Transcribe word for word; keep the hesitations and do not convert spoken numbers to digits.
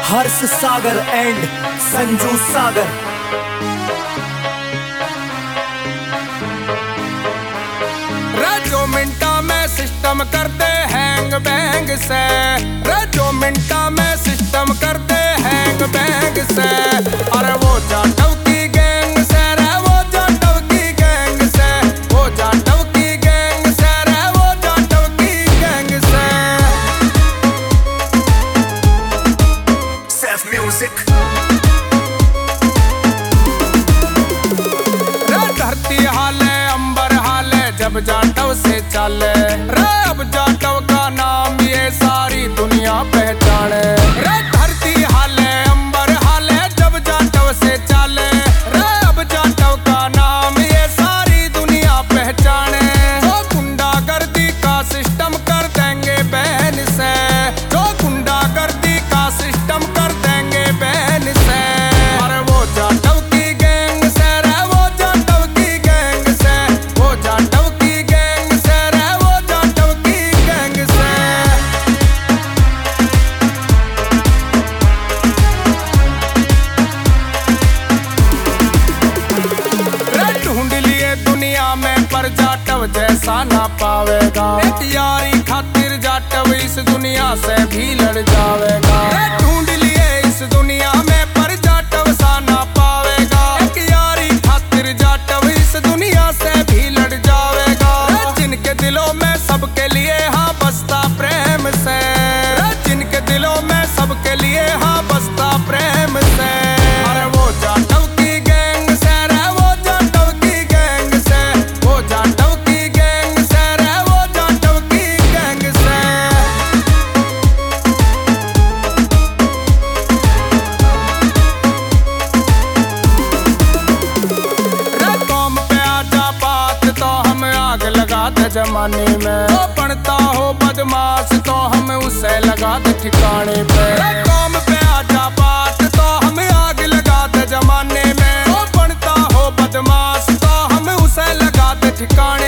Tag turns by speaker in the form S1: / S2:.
S1: हर्ष सागर and Sanju सागर।
S2: जो मिनटा में system करते हैंग बैंग से, जो मिनटा में सिस्टम करते हैंग बैंग से। अरे वो जाटव की गैंग से रे, वो जाटव की गैंग से, वो जाटव की गैंग से रे, वो जाटव की गैंग से।
S1: Safe music.
S2: धरती हाले अंबर हाले जब जाटव से चले रे, अब जाटव का नाम ये सारी दुनिया पहचाने रे। धरती हाले अंबर हाले जब जाटव से चले रे, अब जाटव का नाम ये सारी दुनिया पहचाने। जो गुंडागर्दी का सिस्टम कर देंगे बैन से, जो गुंडागर्दी का सिस्टम कर देंगे बैन से। अरे वो जाटव की गैंग से रे, वो जाटव की गैंग से, वो जाटव की गैंग से रे, वो जाटव की गैंग से। रे ढूंढ लिए दुनिया में पर जाटव जैसा ना पावेगा। एक यारी खातिर जाटव इस दुनिया से भी लड़ जावेगा। रे ढूंढ लिए इस दुनिया में पर जाटव सा ना पावेगा। एक यारी खातिर जाटव इस दुनिया से भी लड़ जावेगा। रे जिनके दिलों में सबके लिए हाँ बसता प्रेम से, रे जिनके दिलों में सबके लिए हाँ बसता प्रेम से। अरे वो जाटव की गैंग से रे, वो जाटव की गैंग से, वो जाटव की गैंग से रे, वो जाटव की गैंग से। रे कौम पे आजा बात तो हम आग लगाते जमाने में। जो पढ़ता हो बदमाश तो हम उसे लगाते ठिकाने पे। रे कौम पे आजा बात तो हम आग लगाते जमाने में। जो पढ़ता हो बदमाश तो हम उसे लगाते ठिकाने